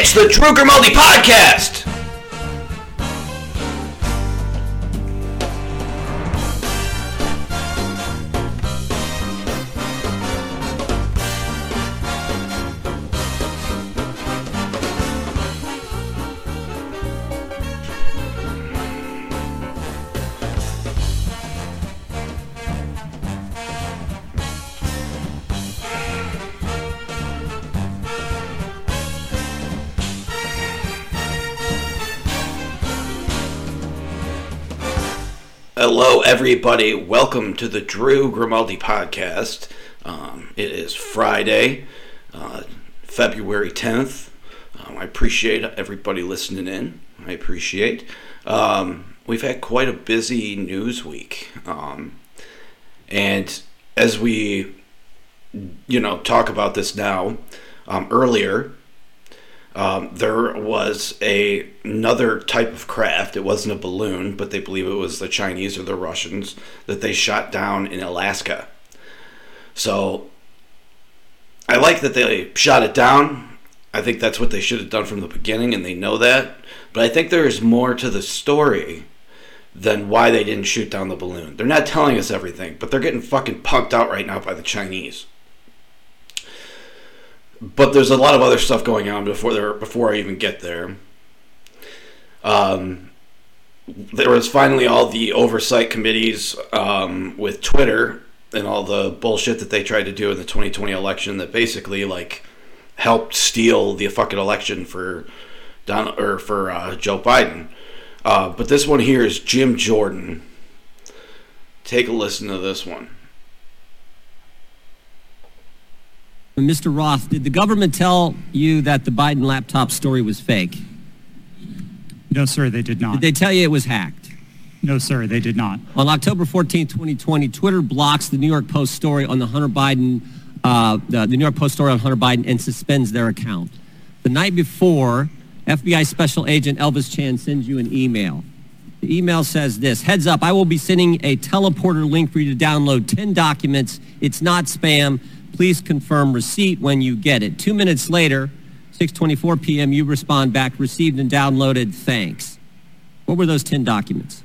It's the Drew Grimaldi Podcast! Hello, everybody. Welcome to the Drew Grimaldi Podcast. It is Friday, February 10th. I appreciate everybody listening in. I appreciate. We've had quite a busy news week. And as we, talk about this now, earlier, there was another type of craft. It wasn't a balloon, but they believe it was the Chinese or the Russians that they shot down in Alaska. So I like that they shot it down. I think that's what they should have done from the beginning, and they know that. But I think there is more to the story than why they didn't shoot down the balloon. They're not telling us everything, but they're getting fucking punked out right now by the Chinese. But there's a lot of other stuff going on before I even get there. There was finally all the oversight committees with Twitter and all the bullshit that they tried to do in the 2020 election that basically helped steal the fucking election for Joe Biden. But this one here is Jim Jordan. Take a listen to this one. Mr. Roth, did the government tell you that the Biden laptop story was fake? No, sir, they did not. Did they tell you it was hacked? No, sir, they did not. On October 14, 2020, Twitter blocks the New York Post story on the Hunter Biden, the New York Post story on Hunter Biden, and suspends their account. The night before, FBI Special Agent Elvis Chan sends you an email. The email says this: heads up, I will be sending a teleporter link for you to download 10 documents. It's not spam. Please confirm receipt when you get it. 2 minutes later, 6:24 p.m., you respond back, received and downloaded, thanks. What were those 10 documents?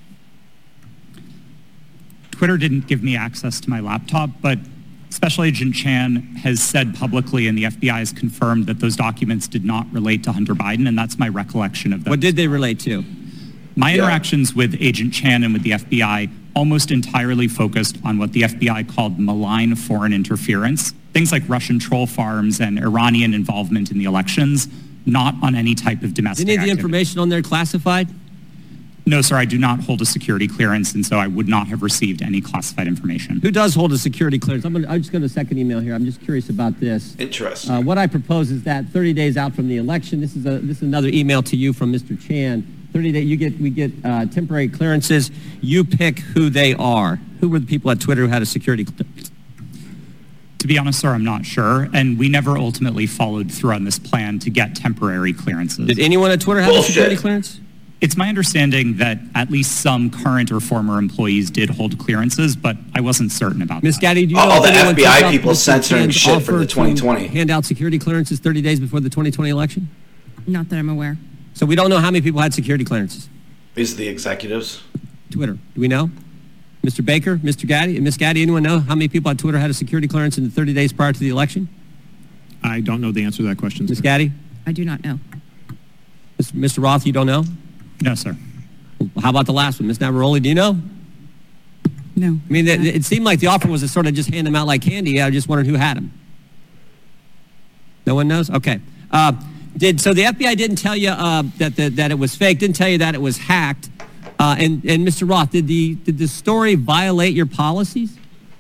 Twitter didn't give me access to my laptop, but Special Agent Chan has said publicly, and the FBI has confirmed, that those documents did not relate to Hunter Biden, and that's my recollection of them. What did they relate to? My interactions with Agent Chan and with the FBI almost entirely focused on what the FBI called malign foreign interference, things like Russian troll farms and Iranian involvement in the elections, not on any type of domestic Any of the activity. information on there classified? No, sir, I do not hold a security clearance, and so I would not have received any classified information. Who does hold a security clearance? I just got a second email here. I'm just curious about this. Interesting. What I propose is that 30 days out from the election, this is another email to you from Mr. Chan. 30 days, we get temporary clearances. You pick who they are. Who were the people at Twitter who had a security clearance? To be honest, sir, I'm not sure, and we never ultimately followed through on this plan to get temporary clearances. Did anyone at Twitter have a security clearance? It's my understanding that at least some current or former employees did hold clearances, but I wasn't certain about Ms. that. Gaddy, do you know all if the anyone FBI took up people Mr. censoring Chan's shit for the offer 2020. to hand out security clearances 30 days before the 2020 election? Not that I'm aware. So we don't know how many people had security clearances. These are the executives. Twitter. Do we know? Mr. Baker, Mr. Gaddy, Ms. Gaddy, anyone know how many people on Twitter had a security clearance in the 30 days prior to the election? I don't know the answer to that question. Ms. Gaddy? I do not know. Mr. Roth, you don't know? No, sir. How about the last one? Ms. Navaroli, do you know? No. I mean, it seemed like the offer was to sort of just hand them out like candy. I just wondered who had them. No one knows? Okay. So the FBI didn't tell you that it was fake, didn't tell you that it was hacked. And Mr. Roth, did the story violate your policies?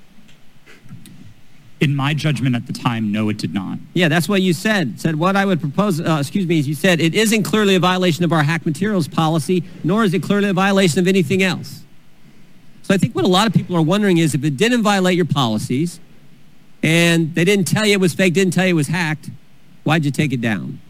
In my judgment at the time, no, it did not. Yeah, that's what you said. Said what I would propose, you said, it isn't clearly a violation of our hack materials policy, nor is it clearly a violation of anything else. So I think what a lot of people are wondering is if it didn't violate your policies and they didn't tell you it was fake, didn't tell you it was hacked, why'd you take it down?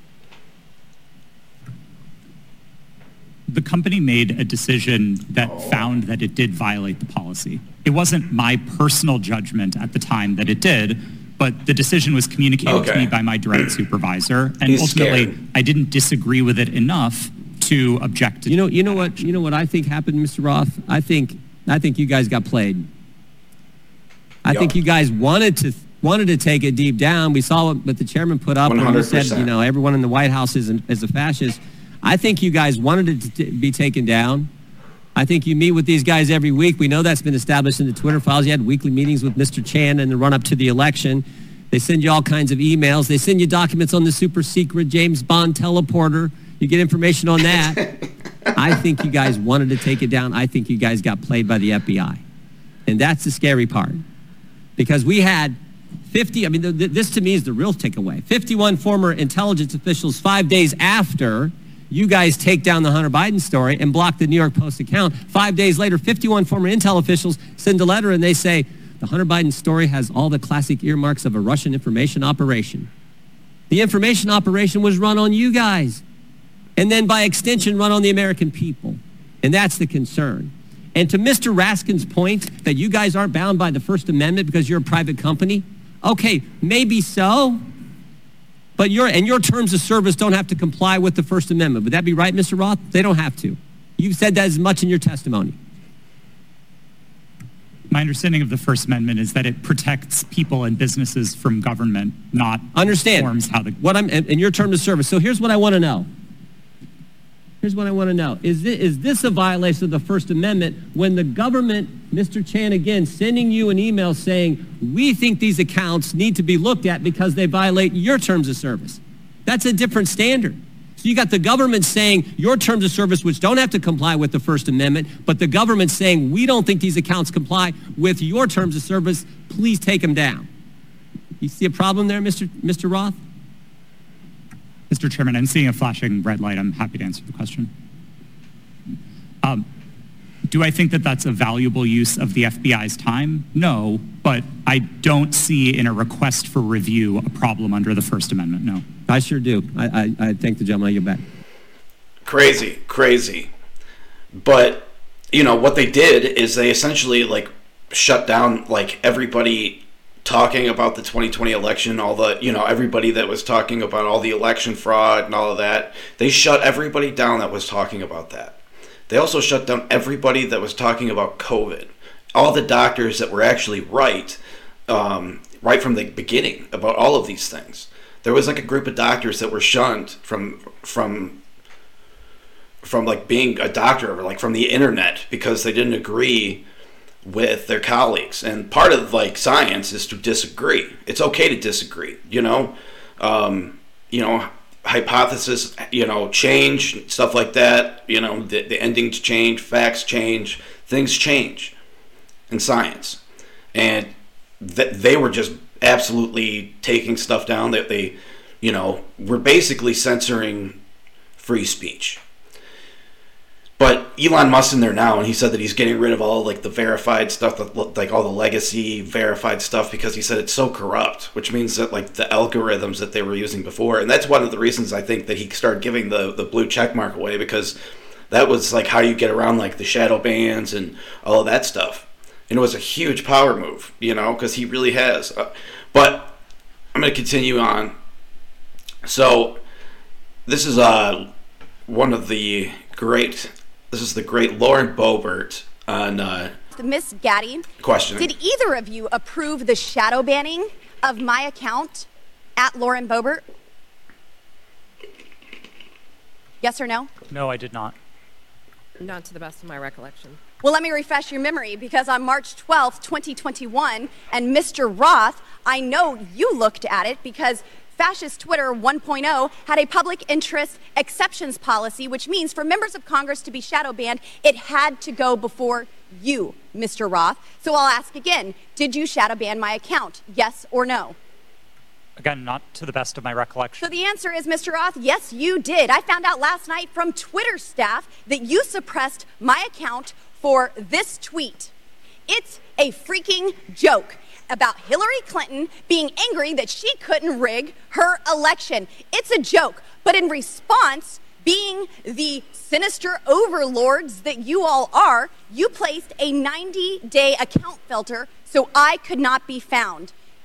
The company made a decision that found that it did violate the policy. It wasn't my personal judgment at the time that it did. but the decision was communicated to Okay. me by my direct supervisor, and He's ultimately scared. I didn't disagree with it enough to object to You know what I think happened, Mr. Roth? I think you guys got played. I think you guys wanted to take it deep down. We saw what the chairman put up when he said, 100%. Everyone in the White House is a fascist. I think you guys wanted it to be taken down. I think you meet with these guys every week. We know that's been established in the Twitter files. You had weekly meetings with Mr. Chan in the run-up to the election. They send you all kinds of emails. They send you documents on the super secret James Bond teleporter. You get information on that. I think you guys wanted to take it down. I think you guys got played by the FBI. And that's the scary part. Because we had 50, this to me is the real takeaway. 51 former intelligence officials 5 days after you guys take down the Hunter Biden story and block the New York Post account. 5 days later, 51 former intel officials send a letter and they say, the Hunter Biden story has all the classic earmarks of a Russian information operation. The information operation was run on you guys. And then by extension, run on the American people. And that's the concern. And to Mr. Raskin's point that you guys aren't bound by the First Amendment because you're a private company, okay, maybe so. But your terms of service don't have to comply with the First Amendment. Would that be right, Mr. Roth? They don't have to. You've said that as much in your testimony. My understanding of the First Amendment is that it protects people and businesses from government, not Understand forms how the... what I'm in your terms of service. So here's what I want to know. Is this a violation of the First Amendment when the government, Mr. Chan, again, sending you an email saying, we think these accounts need to be looked at because they violate your terms of service? That's a different standard. So you got the government saying your terms of service, which don't have to comply with the First Amendment, but the government saying, we don't think these accounts comply with your terms of service, please take them down. You see a problem there, Mr. Roth? Mr. Chairman, I'm seeing a flashing red light. I'm happy to answer the question. Do I think that that's a valuable use of the FBI's time? No, but I don't see in a request for review a problem under the First Amendment, no. I sure do. I thank the gentleman. I get back. Crazy. But, what they did is they essentially, shut down, everybody talking about the 2020 election, all the, everybody that was talking about all the election fraud and all of that. They shut everybody down that was talking about that. They also shut down everybody that was talking about COVID. All the doctors that were actually right from the beginning about all of these things. There was a group of doctors that were shunned from being a doctor or from the internet because they didn't agree with their colleagues. And part of science is to disagree. It's okay to disagree, hypothesis, change, stuff like that, the endings change, facts change, things change in science. And they were just absolutely taking stuff down that they were basically censoring free speech. But Elon Musk's in there now, and he said that he's getting rid of all the verified stuff, all the legacy verified stuff, because he said it's so corrupt, which means that the algorithms that they were using before, and that's one of the reasons I think that he started giving the blue check mark away, because that was how you get around the shadow bans and all of that stuff. And it was a huge power move, because he really has. But I'm going to continue on. So this is one of the great. This is the great Lauren Boebert on Miss Gaddy. Questioning. Did either of you approve the shadow banning of my account at Lauren Boebert? Yes or no? No, I did not. Not to the best of my recollection. Well, let me refresh your memory, because on March 12th, 2021, and Mr. Roth, I know you looked at it because Fascist Twitter 1.0 had a public interest exceptions policy, which means for members of Congress to be shadow banned, it had to go before you, Mr. Roth. So I'll ask again, did you shadow ban my account? Yes or no? Again, not to the best of my recollection. So the answer is, Mr. Roth, yes, you did. I found out last night from Twitter staff that you suppressed my account for this tweet. It's a freaking joke about Hillary Clinton being angry that she couldn't rig her election. It's a joke. But in response, being the sinister overlords that you all are, you placed a 90-day account filter so I could not be found.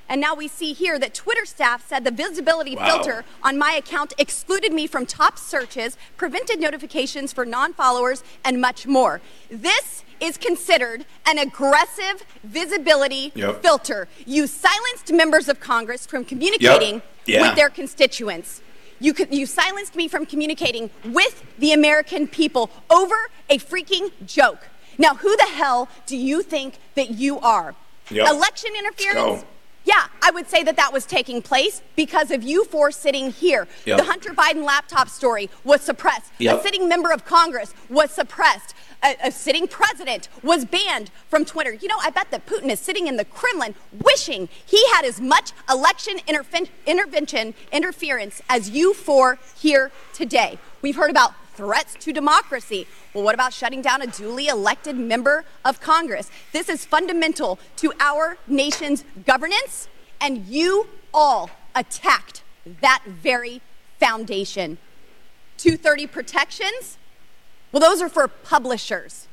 And now we see here that Twitter staff said the visibility Wow. filter on my account excluded me from top searches, prevented notifications for non-followers, and much more. This is considered an aggressive visibility Yep. filter. You silenced members of Congress from communicating Yeah. with their constituents. You silenced me from communicating with the American people over a freaking joke. Now, who the hell do you think that you are? Yep. Election interference? go. Yeah, I would say that that was taking place because of you four sitting here. Yep. The Hunter Biden laptop story was suppressed. Yep. A sitting member of Congress was suppressed. A sitting president was banned from Twitter. You know, I bet that Putin is sitting in the Kremlin wishing he had as much election interference as you four here today. We've heard about threats to democracy. Well, what about shutting down a duly elected member of Congress? This is fundamental to our nation's governance, and you all attacked that very foundation. 230 protections? Well, those are for publishers.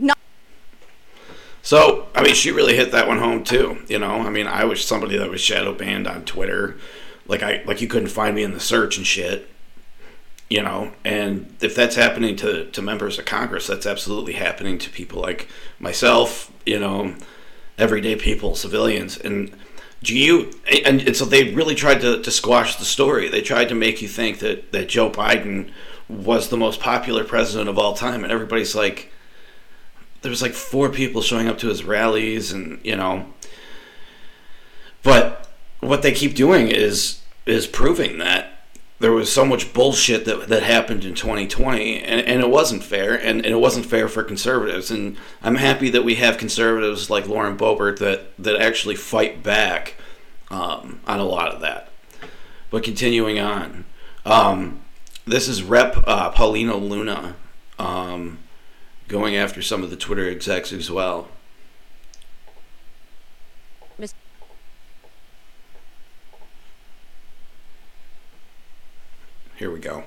So, I mean, she really hit that one home too. You know, I mean, I was somebody that was shadow banned on Twitter. Like you couldn't find me in the search and shit. You know, and if that's happening to members of Congress, that's absolutely happening to people like myself, you know, everyday people, civilians. And and so they really tried to squash the story. They tried to make you think that Joe Biden was the most popular president of all time. And everybody's like, there was like 4 people showing up to his rallies and, you know. But what they keep doing is proving that there was so much bullshit that happened in 2020, and it wasn't fair, and it wasn't fair for conservatives. And I'm happy that we have conservatives like Lauren Boebert that actually fight back on a lot of that. But continuing on, this is Rep. Paulino Luna going after some of the Twitter execs as well. Here we go.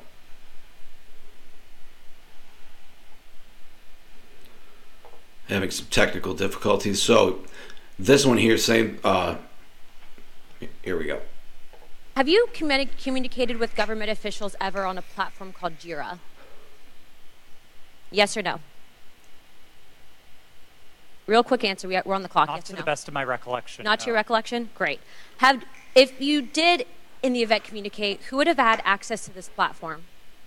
Having some technical difficulties. So this one here, same. Here we go. Have you communicated with government officials ever on a platform called Jira? Yes or no? Real quick answer. We're on the clock. Not Yes to or the no? best of my recollection. Not to your no. recollection? Great. If you did, in the event, communicate, who would have had access to this platform?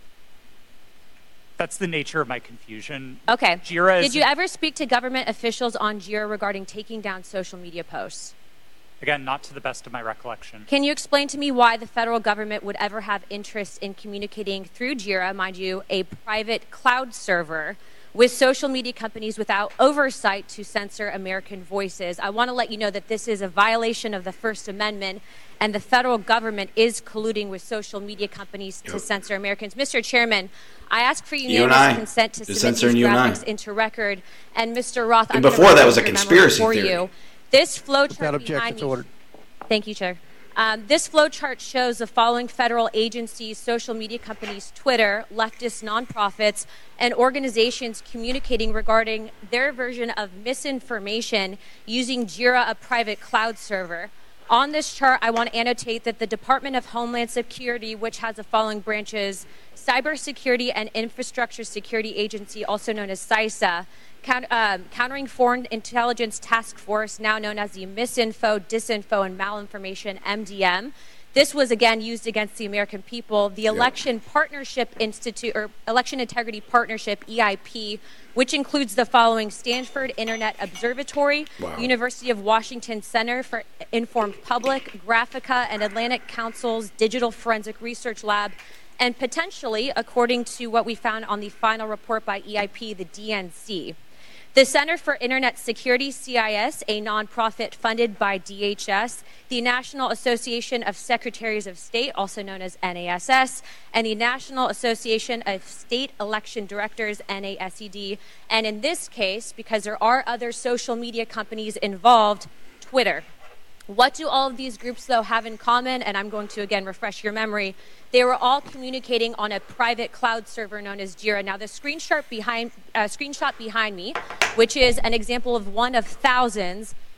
That's the nature of my confusion. Okay. Jira is, Did you ever speak to government officials on Jira regarding taking down social media posts? again, not to the best of my recollection. Can you explain to me why the federal government would ever have interest in communicating through Jira, mind you, a private cloud server, with social media companies without oversight to censor American voices? I want to let you know that this is a violation of the First Amendment, and the federal government is colluding with social media companies to censor Americans. Mr. Chairman, I ask for unanimous consent to submit these graphics into record. And Mr. Roth, and before that was a conspiracy for theory. you. This flowchart Without objection, behind it's me. ordered. Thank you, Chair. This flowchart shows the following federal agencies, social media companies, Twitter, leftist nonprofits, and organizations communicating regarding their version of misinformation using Jira, a private cloud server. On this chart, I want to annotate that the Department of Homeland Security, which has the following branches: Cybersecurity and Infrastructure Security Agency, also known as CISA, Countering Foreign Intelligence Task Force, now known as the Misinfo, Disinfo, and Malinformation, MDM. This was again used against the American people. The Election Partnership Institute, or Election Integrity Partnership, EIP, which includes the following: Stanford Internet Observatory, University of Washington Center for Informed Public, Graphica, and Atlantic Council's Digital Forensic Research Lab, and potentially, according to what we found on the final report by EIP, the DNC. The Center for Internet Security, CIS, a nonprofit funded by DHS, the National Association of Secretaries of State, also known as NASS, and the National Association of State Election Directors, NASED, and in this case, because there are other social media companies involved, Twitter. What do all of these groups, though, have in common? And I'm going to, again, refresh your memory. They were all communicating on a private cloud server known as Jira. Now, the screenshot behind me, which is an example of one of thousands,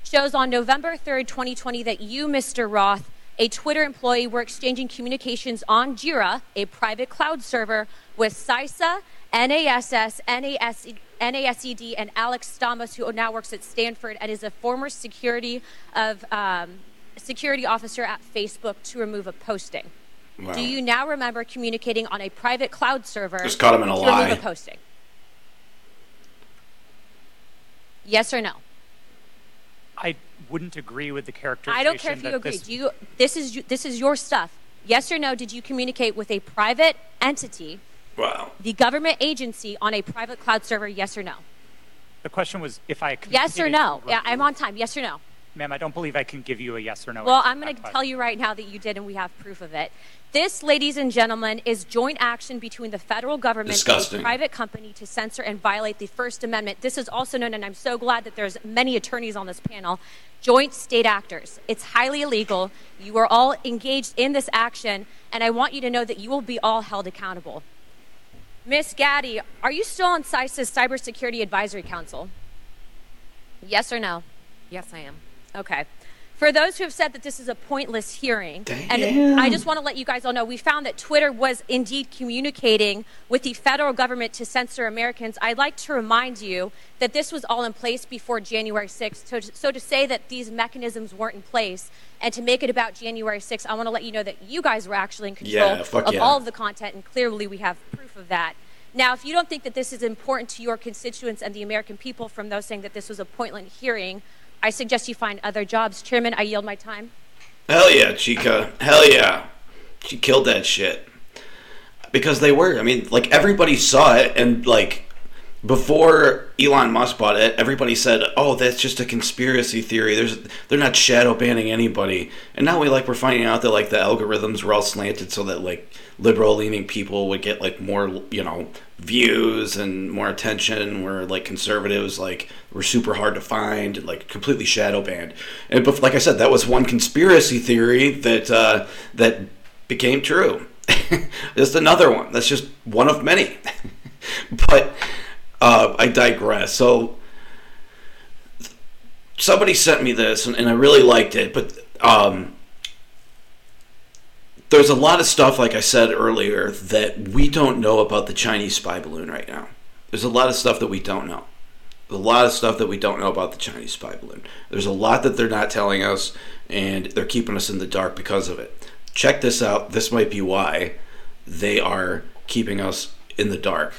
shows on November 3rd, 2020, that you, Mr. Roth, a Twitter employee, were exchanging communications on Jira, a private cloud server, with CISA, NASS, NASED, and Alex Stamos, who now works at Stanford and is a former security officer at Facebook, to remove a posting. Wow. Do you now remember communicating on a private cloud server Just caught him in a to lie. remove a posting? Yes or no? I wouldn't agree with the characterization. I don't care if you agree. This is your stuff. Yes or no? Did you communicate with a private entity, Wow. the government agency, on a private cloud server? Yes or no? The question was if I Yes or no? Yeah, I'm on time. Yes or no? Ma'am, I don't believe I can give you a yes or no. Well, I'm going to tell you right now that you did, and we have proof of it. This, ladies and gentlemen, is joint action between the federal government Disgusting. and a private company to censor and violate the First Amendment. This is also known, and I'm so glad that there's many attorneys on this panel, joint state actors. It's highly illegal. You are all engaged in this action, and I want you to know that you will be all held accountable. Miss Gaddy, are you still on CISA's Cybersecurity Advisory Council? Yes or no? Yes, I am. Okay. For those who have said that this is a pointless hearing, Damn. and I just want to let you guys all know, we found that Twitter was indeed communicating with the federal government to censor Americans. I'd like to remind you that this was all in place before January 6th. So to say that these mechanisms weren't in place and to make it about January 6th, I want to let you know that you guys were actually in control of all of the content, and clearly we have proof of that. Now, if you don't think that this is important to your constituents and the American people from those saying that this was a pointless hearing, I suggest you find other jobs. Chairman, I yield my time. Hell yeah, Chica. Hell yeah. She killed that shit. Because they were. I mean, like, everybody saw it, and, like, before Elon Musk bought it, everybody said, oh, that's just a conspiracy theory. They're not shadow banning anybody. And now we're finding out that, like, the algorithms were all slanted so that, like, liberal-leaning people would get, like, more, views and more attention, where, like, conservatives, like, were super hard to find, like, completely shadow banned. And, but like I said, that was one conspiracy theory that became true. Just another one. That's just one of many. But I digress. So somebody sent me this, and I really liked it, but there's a lot of stuff, like I said earlier, that we don't know about the Chinese spy balloon right now. There's a lot of stuff that we don't know. There's a lot of stuff that we don't know about the Chinese spy balloon. There's a lot that they're not telling us, and they're keeping us in the dark because of it. Check this out. This might be why they are keeping us in the dark.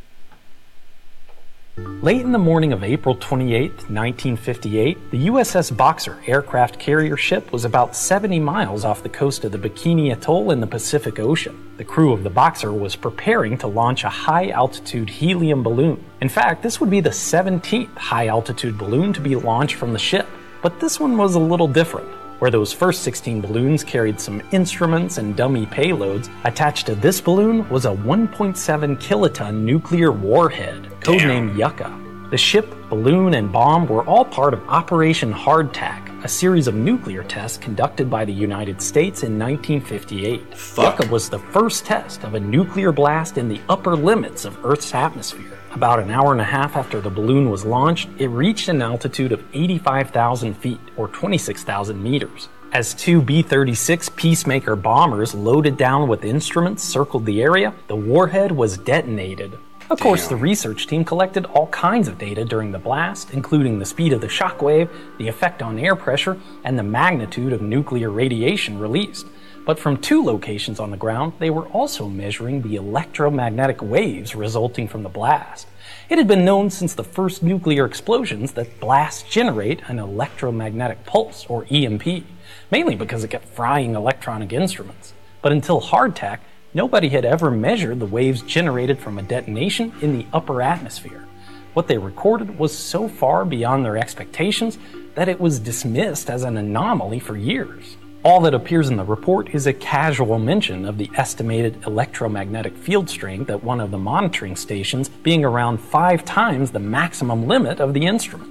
Late in the morning of April 28, 1958, the USS Boxer aircraft carrier ship was about 70 miles off the coast of the Bikini Atoll in the Pacific Ocean. The crew of the Boxer was preparing to launch a high-altitude helium balloon. In fact, this would be the 17th high-altitude balloon to be launched from the ship. But this one was a little different. Where those first 16 balloons carried some instruments and dummy payloads, attached to this balloon was a 1.7 kiloton nuclear warhead, codenamed Yucca. The ship, balloon, and bomb were all part of Operation Hardtack, a series of nuclear tests conducted by the United States in 1958. Yucca was the first test of a nuclear blast in the upper limits of Earth's atmosphere. About an hour and a half after the balloon was launched, it reached an altitude of 85,000 feet, or 26,000 meters. As two B-36 Peacemaker bombers loaded down with instruments circled the area, the warhead was detonated. Of course, the research team collected all kinds of data during the blast, including the speed of the shockwave, the effect on air pressure, and the magnitude of nuclear radiation released. But from two locations on the ground, they were also measuring the electromagnetic waves resulting from the blast. It had been known since the first nuclear explosions that blasts generate an electromagnetic pulse, or EMP, mainly because it kept frying electronic instruments. But until hardtack, nobody had ever measured the waves generated from a detonation in the upper atmosphere. What they recorded was so far beyond their expectations that it was dismissed as an anomaly for years. All that appears in the report is a casual mention of the estimated electromagnetic field strength at one of the monitoring stations being around 5 times the maximum limit of the instruments.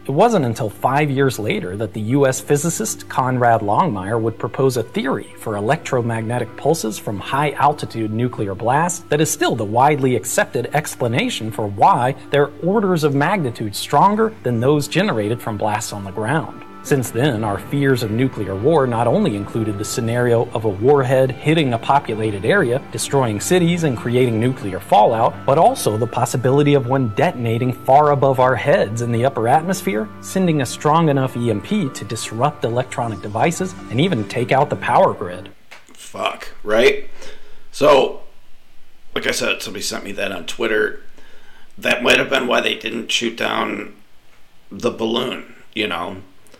It wasn't until 5 years later that the US physicist Conrad Longmire would propose a theory for electromagnetic pulses from high-altitude nuclear blasts that is still the widely accepted explanation for why they're orders of magnitude stronger than those generated from blasts on the ground. Since then, our fears of nuclear war not only included the scenario of a warhead hitting a populated area, destroying cities and creating nuclear fallout, but also the possibility of one detonating far above our heads in the upper atmosphere, sending a strong enough EMP to disrupt electronic devices and even take out the power grid. Fuck, right? So, like I said, somebody sent me that on Twitter. That might have been why they didn't shoot down the balloon, you know?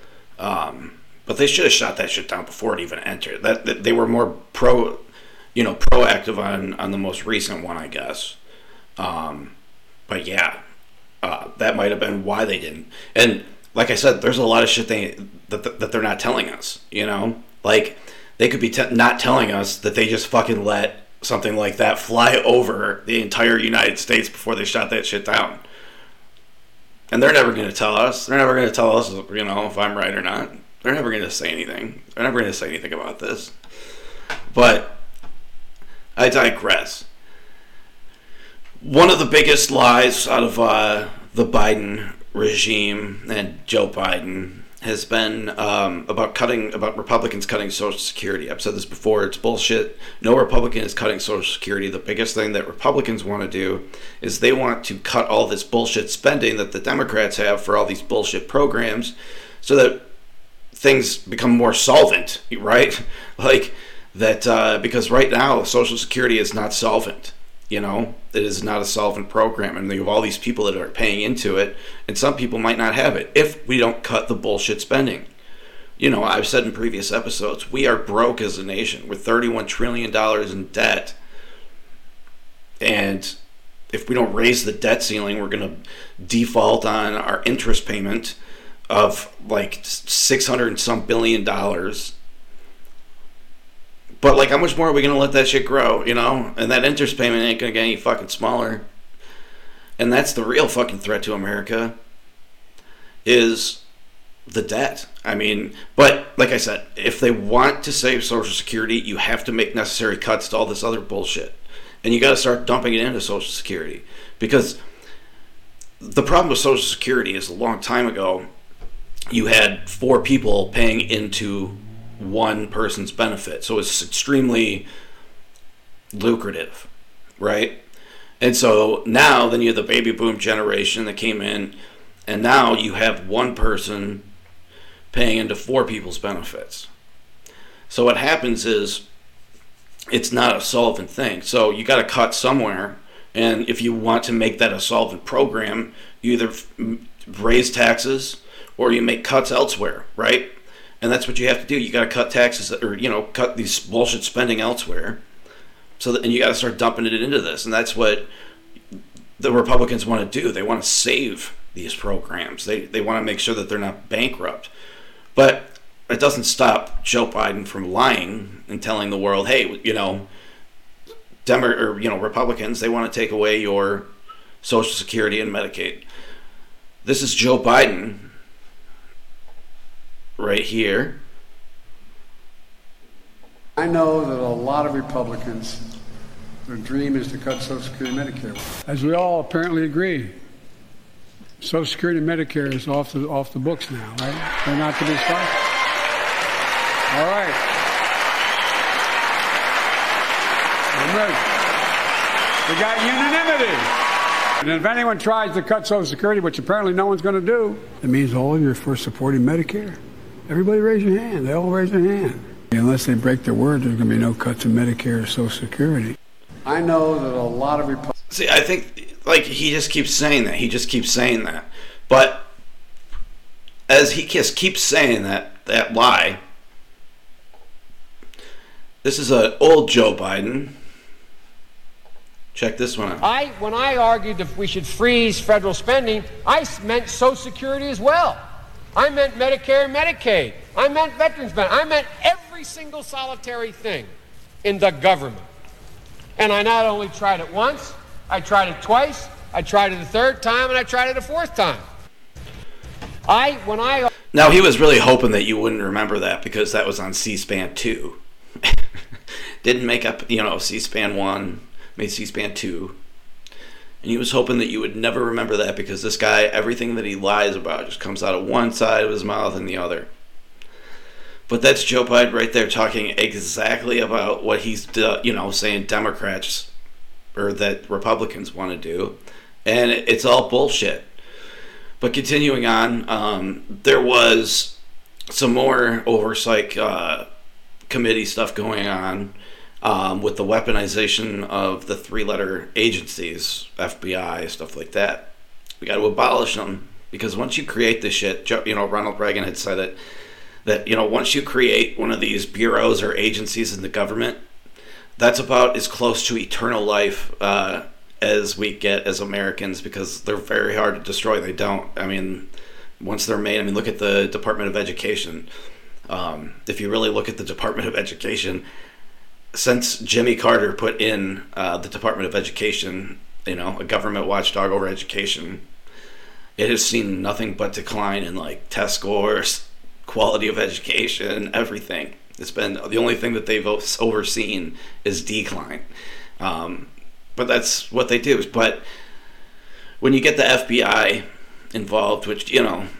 But they should have shot that shit down before it even entered. That they were more proactive on the most recent one, I guess. But yeah, that might have been why they didn't. And like I said, there's a lot of shit that they're not telling us. You know, like they could be not telling us that they just fucking let something like that fly over the entire United States before they shot that shit down. And they're never going to tell us. They're never going to tell us, you know, if I'm right or not. They're never going to say anything. They're never going to say anything about this. But I digress. One of the biggest lies out of the Biden regime and Joe Biden has been about Republicans cutting Social Security. I've said this before. It's bullshit. No Republican is cutting Social Security. The biggest thing that Republicans want to do is they want to cut all this bullshit spending that the Democrats have for all these bullshit programs so that things become more solvent, right? Like that, because right now Social Security is not solvent. You know, it is not a solvent program, and you have all these people that are paying into it, and some people might not have it if we don't cut the bullshit spending. You know, I've said in previous episodes, we are broke as a nation. We're $31 trillion in debt, and if we don't raise the debt ceiling, we're going to default on our interest payment of like $600 and some billion. But, like, how much more are we going to let that shit grow, you know? And that interest payment ain't going to get any fucking smaller. And that's the real fucking threat to America, is the debt. I mean, but, like I said, if they want to save Social Security, you have to make necessary cuts to all this other bullshit. And you got to start dumping it into Social Security. Because the problem with Social Security is a long time ago, you had 4 people paying into one person's benefit, so it's extremely lucrative, right? And so now then you have the baby boom generation that came in, and now you have one person paying into 4 people's benefits. So what happens is it's not a solvent thing, so you got to cut somewhere. And if you want to make that a solvent program, you either raise taxes or you make cuts elsewhere, right? And that's what you have to do. You got to cut taxes, or, you know, cut these bullshit spending elsewhere. So that, and you got to start dumping it into this. And that's what the Republicans want to do. They want to save these programs. They want to make sure that they're not bankrupt. But it doesn't stop Joe Biden from lying and telling the world, hey, you know, Republicans, they want to take away your Social Security and Medicaid. This is Joe Biden right here. I know that a lot of Republicans, their dream is to cut Social Security and Medicare. As we all apparently agree, Social Security and Medicare is off the books now, right? They're not to be stopped. All right. I'm ready. We got unanimity. And if anyone tries to cut Social Security, which apparently no one's going to do, it means all of you are for supporting Medicare. Everybody raise your hand. They all raise their hand. Unless they break their word, there's going to be no cuts in Medicare or Social Security. I know that a lot of Republicans... See, I think, like, he just keeps saying that. He just keeps saying that. But as he just keeps saying that lie, this is an old Joe Biden. Check this one out. When I argued that we should freeze federal spending, I meant Social Security as well. I meant Medicare and Medicaid. I meant veterans benefits. I meant every single solitary thing in the government. And I not only tried it once, I tried it twice, I tried it a third time, and I tried it a fourth time. Now, he was really hoping that you wouldn't remember that because that was on C-SPAN 2. Didn't make up, C-SPAN 1, made C-SPAN 2. And he was hoping that you would never remember that because this guy, everything that he lies about just comes out of one side of his mouth and the other. But that's Joe Biden right there talking exactly about what he's, saying Democrats or that Republicans want to do. And it's all bullshit. But continuing on, there was some more oversight committee stuff going on with the weaponization of the three-letter agencies, FBI, stuff like that. We got to abolish them because once you create this shit, Ronald Reagan had said it, that once you create one of these bureaus or agencies in the government, that's about as close to eternal life as we get as Americans because they're very hard to destroy. They don't. Once they're made, look at the Department of Education. If you really look at the Department of Education, since Jimmy Carter put in the Department of Education, a government watchdog over education, it has seen nothing but decline in test scores, quality of education, everything. It's been the only thing that they've overseen is decline. But that's what they do. But when you get the FBI involved, which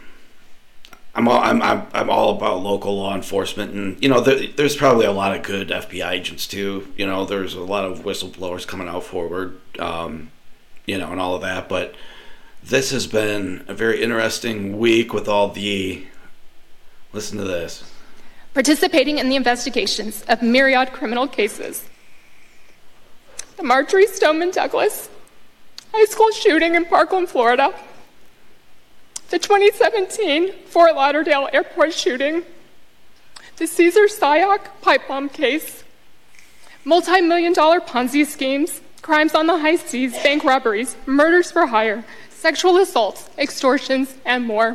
I'm all about local law enforcement, and there's probably a lot of good FBI agents too. There's a lot of whistleblowers coming out forward, and all of that. But this has been a very interesting week with all the. Listen to this. Participating in the investigations of myriad criminal cases. The Marjorie Stoneman Douglas high school shooting in Parkland, Florida. The 2017 Fort Lauderdale airport shooting. The Cesar Sayoc pipe bomb case. Multi-million-dollar Ponzi schemes. Crimes on the high seas, bank robberies, murders for hire, sexual assaults, extortions, and more.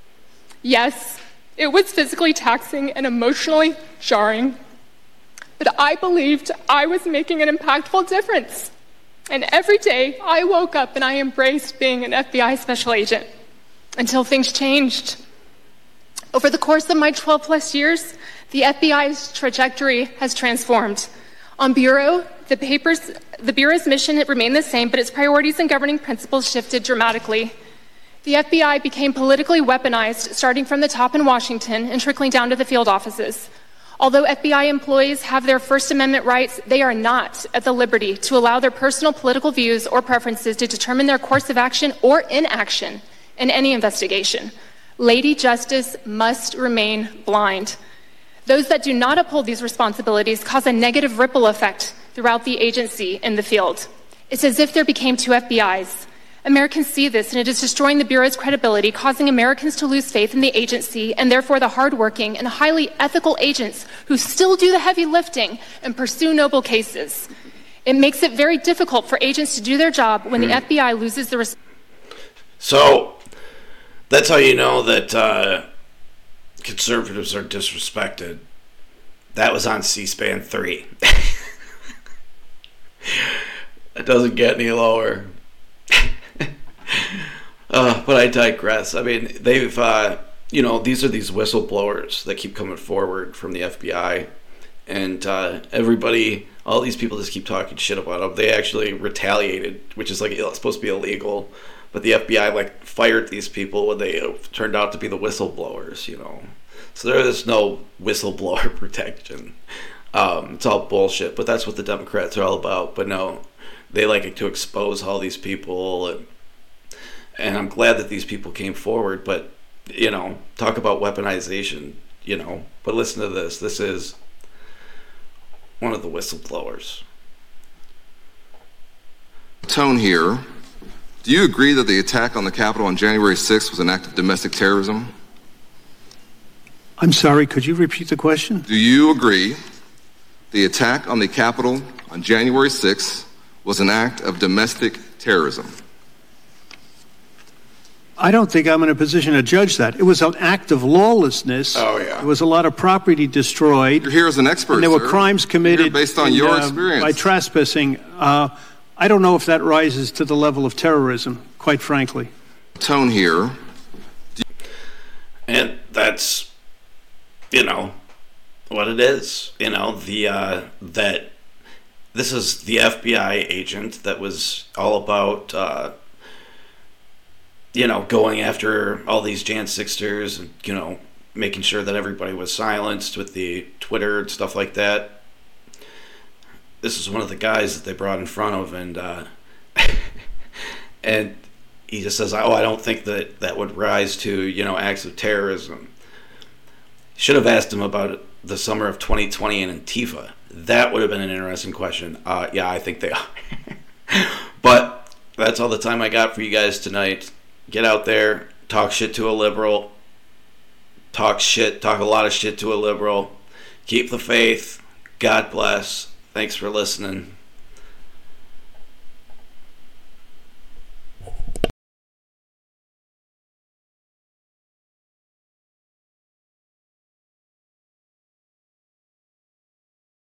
Yes, it was physically taxing and emotionally jarring, but I believed I was making an impactful difference. And every day I woke up and I embraced being an FBI special agent until things changed. Over the course of my 12 plus years, the FBI's trajectory has transformed. On Bureau, the Bureau's mission remained the same, but its priorities and governing principles shifted dramatically. The FBI became politically weaponized, starting from the top in Washington and trickling down to the field offices. Although FBI employees have their First Amendment rights, they are not at the liberty to allow their personal political views or preferences to determine their course of action or inaction in any investigation. Lady Justice must remain blind. Those that do not uphold these responsibilities cause a negative ripple effect throughout the agency in the field. It's as if there became two FBIs. Americans see this, and it is destroying the Bureau's credibility, causing Americans to lose faith in the agency and therefore the hardworking and highly ethical agents who still do the heavy lifting and pursue noble cases. It makes it very difficult for agents to do their job when the FBI loses the So that's how you know that conservatives are disrespected. That was on C-SPAN 3. It doesn't get any lower. But I digress. They've, these are these whistleblowers that keep coming forward from the FBI. And everybody, all these people just keep talking shit about them. They actually retaliated, which is supposed to be illegal. But the FBI fired these people when they turned out to be the whistleblowers, So there is no whistleblower protection. It's all bullshit. But that's what the Democrats are all about. But no, they like to expose all these people. And I'm glad that these people came forward. But, talk about weaponization, But listen to this. This is one of the whistleblowers. Tone here. Do you agree that the attack on the Capitol on January 6th was an act of domestic terrorism? I'm sorry, could you repeat the question? Do you agree the attack on the Capitol on January 6th was an act of domestic terrorism? I don't think I'm in a position to judge that. It was an act of lawlessness. Oh, yeah. There was a lot of property destroyed. You're here as an expert, and there were sir. crimes committed based on your experience. By trespassing. I don't know if that rises to the level of terrorism, quite frankly. Tone here. And that's, what it is. That this is the FBI agent that was all about, going after all these Jan 6ers and, making sure that everybody was silenced with the Twitter and stuff like that. This is one of the guys that they brought in front of, and and he just says, I don't think that would rise to, acts of terrorism. Should have asked him about the summer of 2020 and Antifa. That would have been an interesting question. Yeah, I think they are. But that's all the time I got for you guys tonight. Get out there, talk shit to a liberal. Talk a lot of shit to a liberal. Keep the faith. God bless. Thanks for listening.